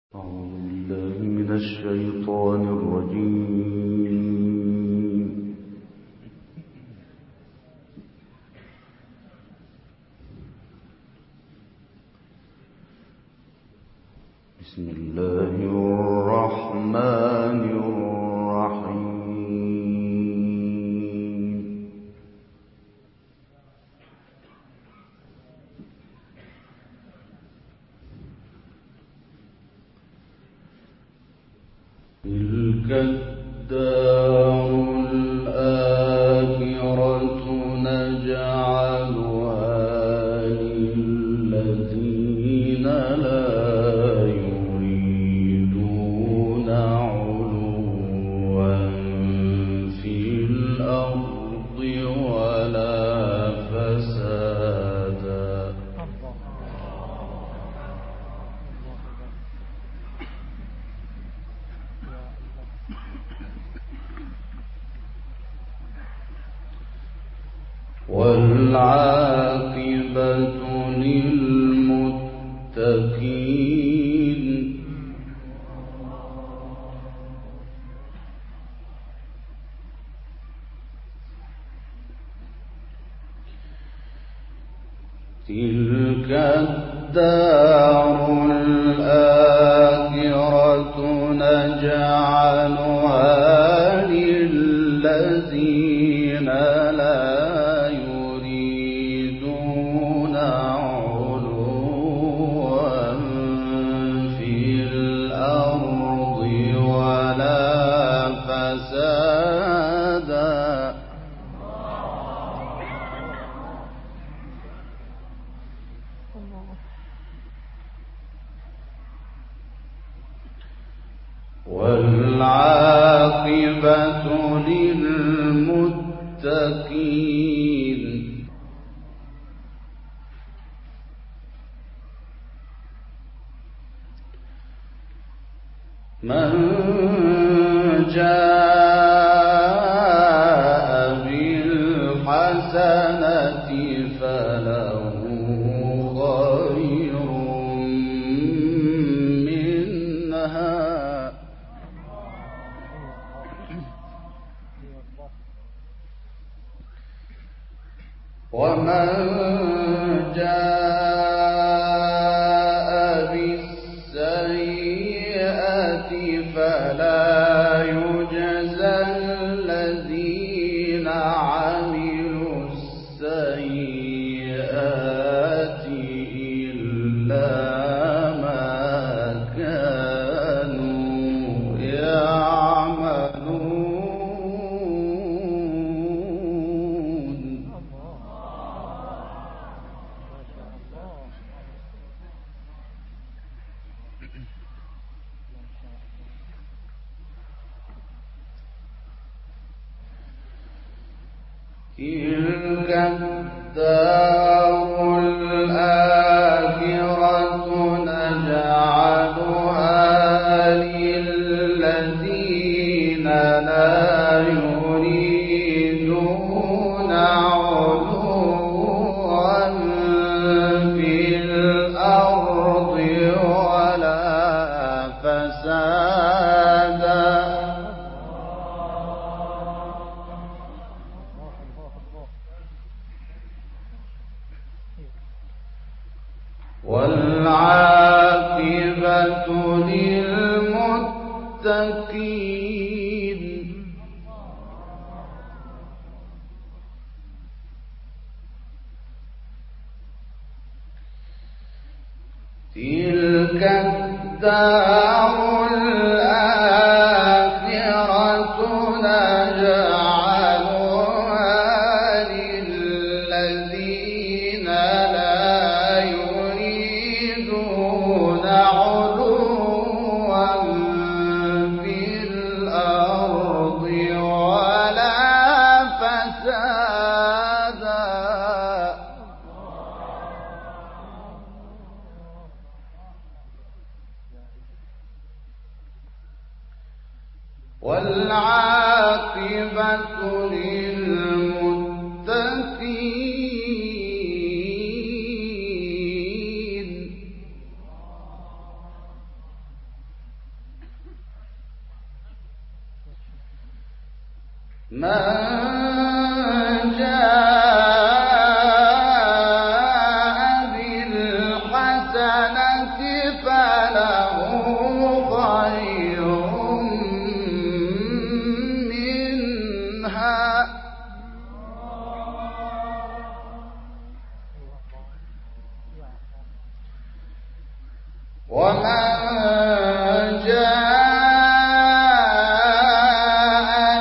أعوذ بالله من الشيطان الرجيم. بسم الله الرحمن الرحيم. تلك الدار الآخرة نجعلها للذين لا يريدون علوا في الأرض ولا فسادا. والعاقبة للمتقين. تلك الدار الآخرة نجعلها للذين لا يريدون علوا في الأرض ولا فسادا. والعاقبة للمتقين. من جاء بالحسنة فله خير منها ومن جاء بالسيئة فلا يجزى الذين عملوا السيئات إلا ما كانوا يعملون. تلك الدار الآخرة نجعلها للذين لا يريدون علوا في الأرض ولا فسادا. والعاقبة للمتقين. تلك الدار الآخرة نجعلها للذين لا يريدون علوا في الأرض ولا فسادا. والعاقبة للمتقين. من جاء بالحسنة فله خير منها ومن جاء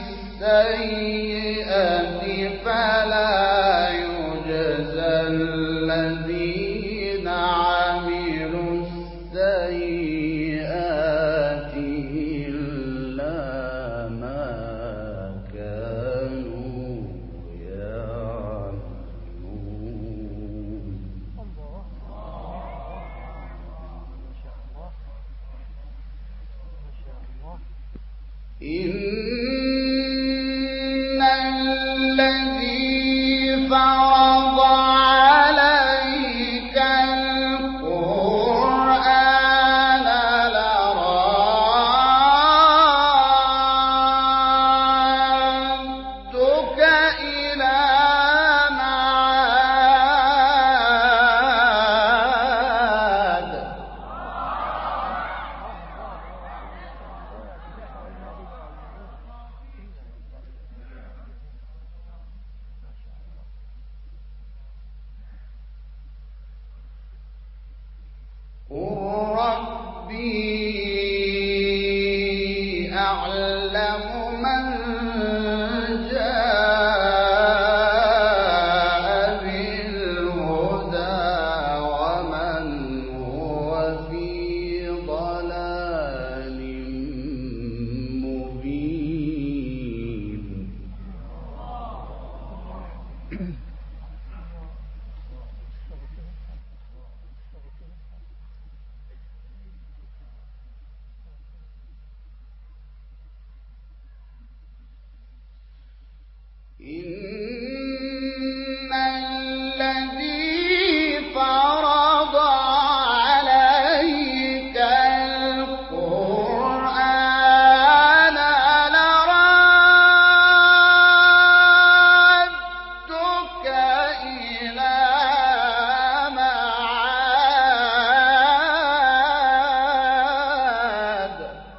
بالسيئة فلا يجزى الذين عملوا السيئات إلا ما كانوا يعملون. إن الذي فرض عليك القرآن لرادك إلى معاد قل ربي أعلم من جاء بالهدى ومن هو في ضلال مبين. إن الذي فرض عليك القرآن لرادك إلى معاد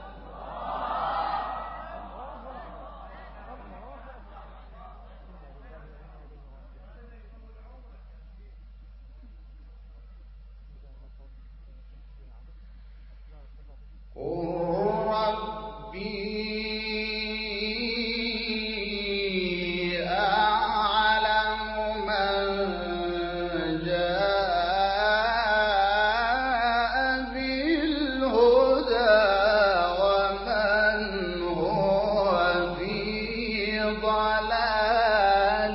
قل ربي أعلم من جاء بالهدى ومن هو في ضلال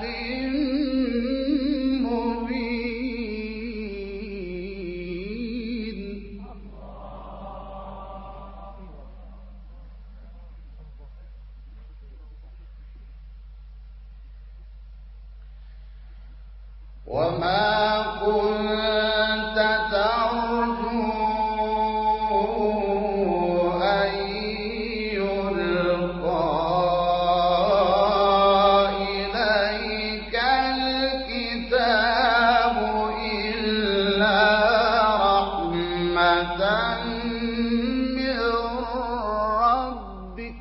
مبين. وما كنت ترجو أن يلقى إليك الكتاب إلا رحمة من ربك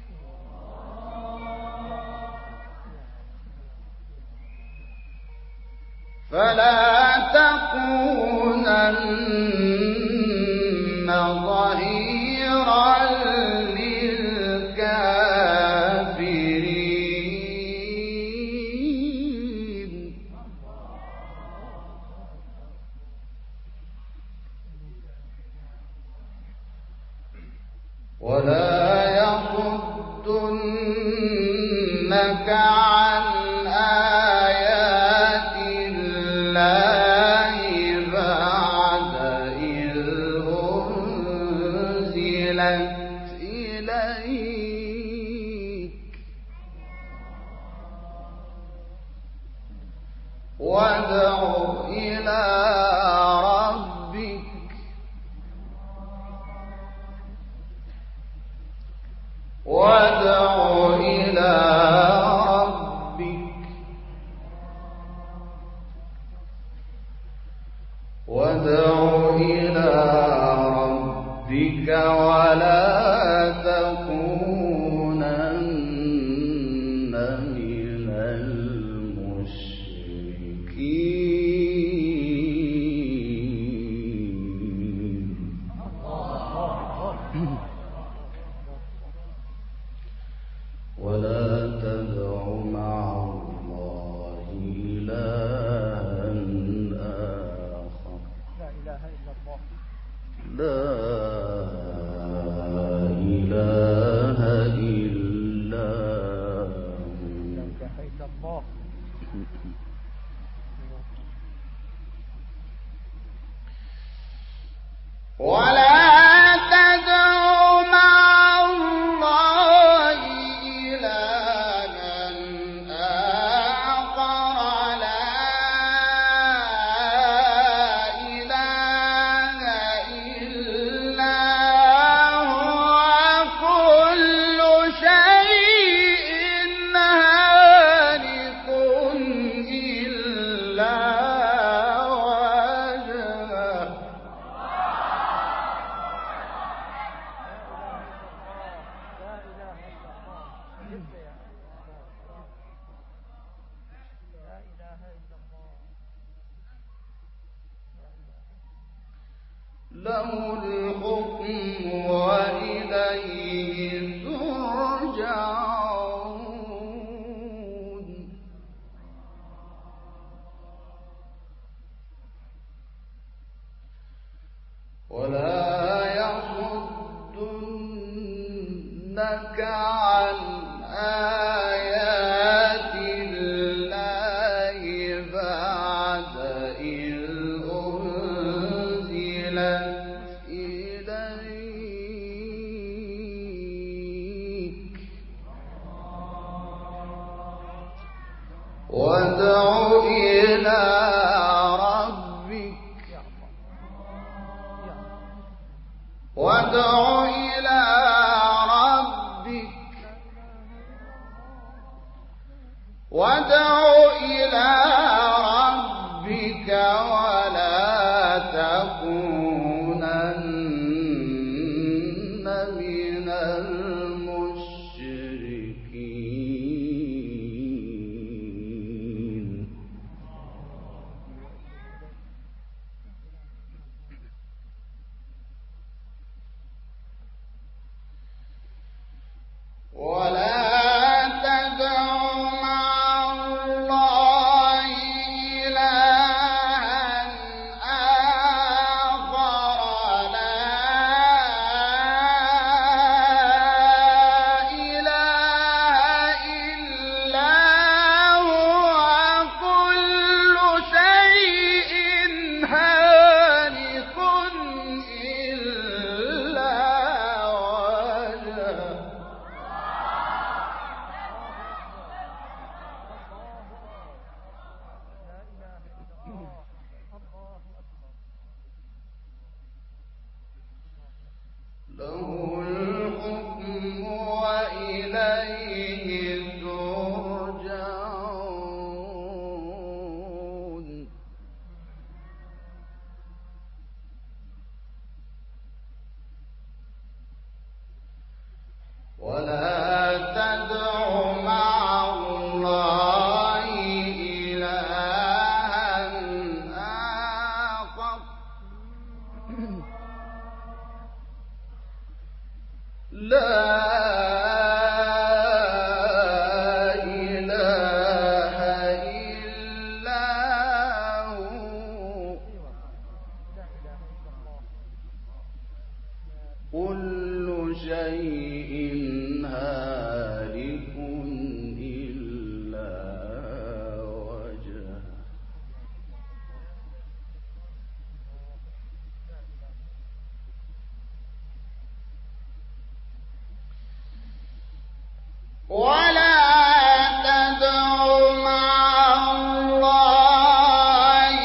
فلا تكونن ظهيرا للكافرين. ولا يصدنك عن آيات الله بعد إذ أنزلت إليك وادع إلى ربك وادع إلى ولا تكونن من المشركين ولا تدع مع الله إلها آخر لا إله إلا هو ولا تدع مع الله إلها آخر لا إله إلا هو كل شيء هالك إلا وجهه له الحكم وإليه ترجعون ولا يصدنك عن آيات الله بعد إذ أنزلت إليك وادع إلى ربك وادع إلى ربك وادع إلى ربك ولا تكونن من المشركين ولا تدع مع الله إلها آخر لا إله إلا هو كل شيء هالك إلا وجهه له الحكم وإليه ترجعون ولا تدع مع الله إلها آخر لا إله إلا هو كل شيء هالك إلا وجهه ولا تدع مع الله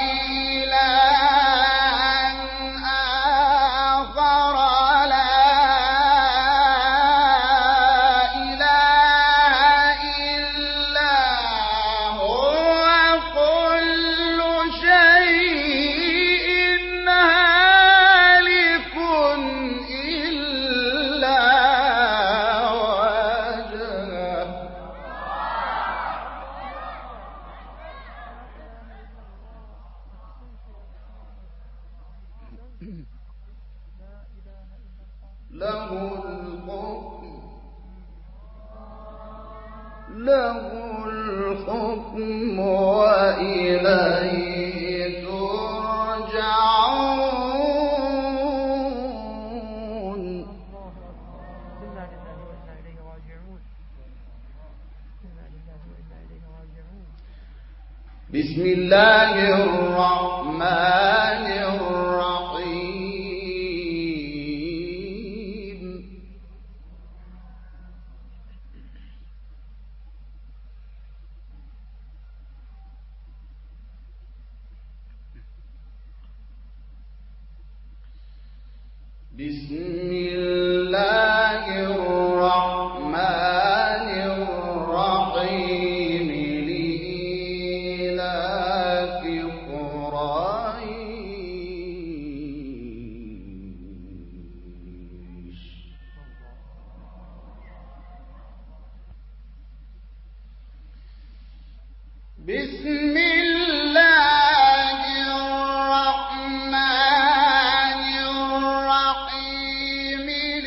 إلها آخر لا إله إلا هو كل شيء هالك إلا الحكم وإليه ترجعون. بسم الله الرحمن الرحيم. بسم الله الرحمن الرحيم. لإيلاف قريش. بسم الله الرحمن الرحيم.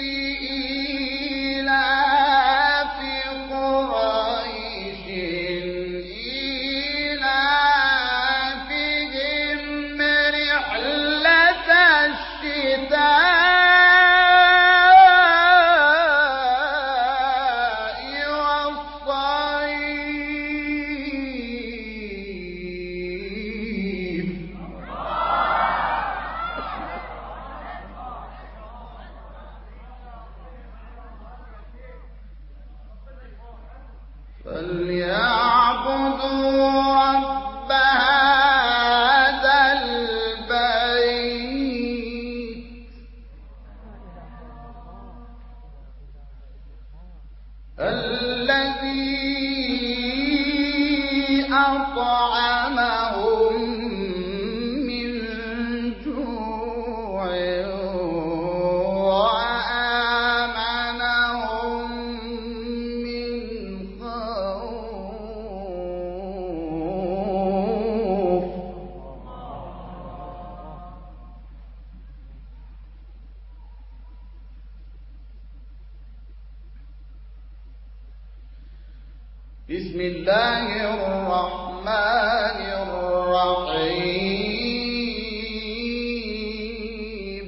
لإيلاف قريش إيلافهم رحلة الشتاء والصيف. فليعبدوا رب هذا البيت الذي أطعمهم من جوع وآمنهم من خوف. بسم الله الرحمن الرحيم.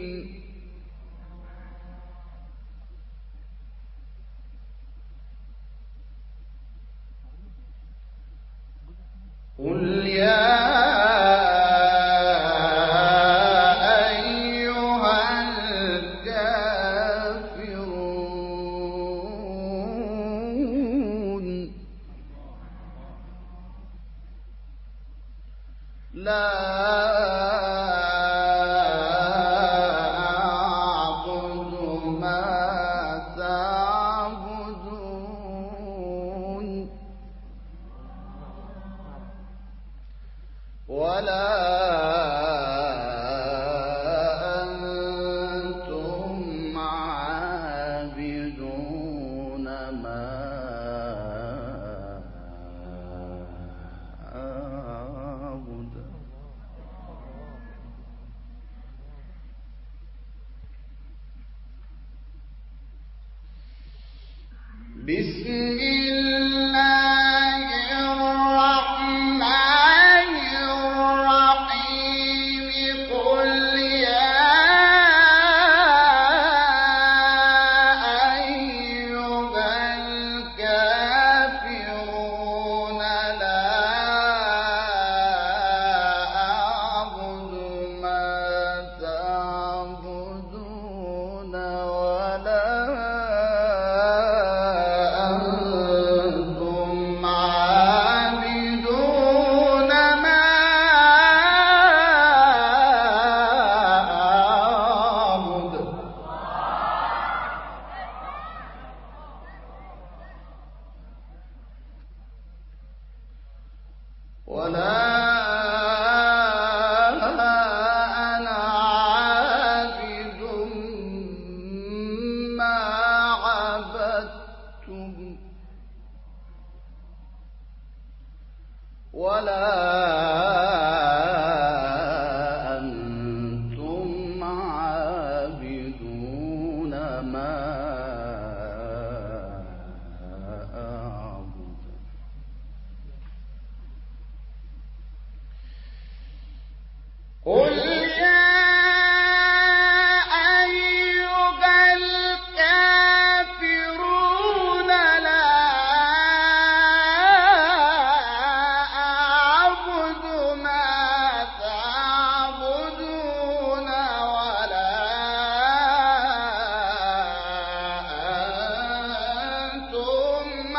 قل يا أيها الكافرون لا أعبد ما تعبدون ولا أنتم عابدون ما أعبد. بسم الله الرحمن الرحيم. قل يا أيها الكافرون لا أعبد ما تعبدون ولا ما أعبد قل يا أيها الكافرون لا أعبد ما تعبدون ولا أنتم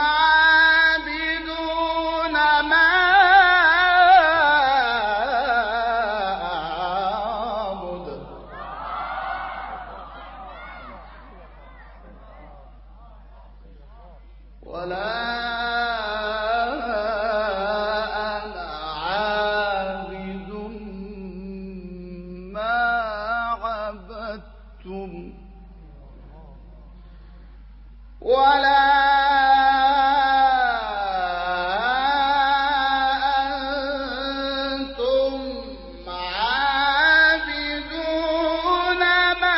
عابدون ما أعبد ولا أنا عابد ما عبدتم ولا أنتم عابدون ما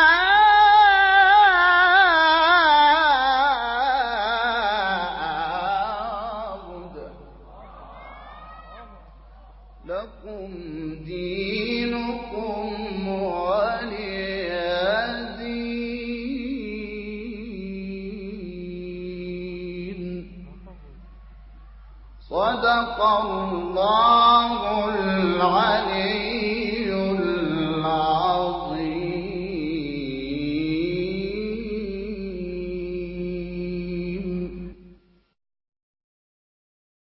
أعبد لكم دينكم ولي دين. صدق الله العظيم.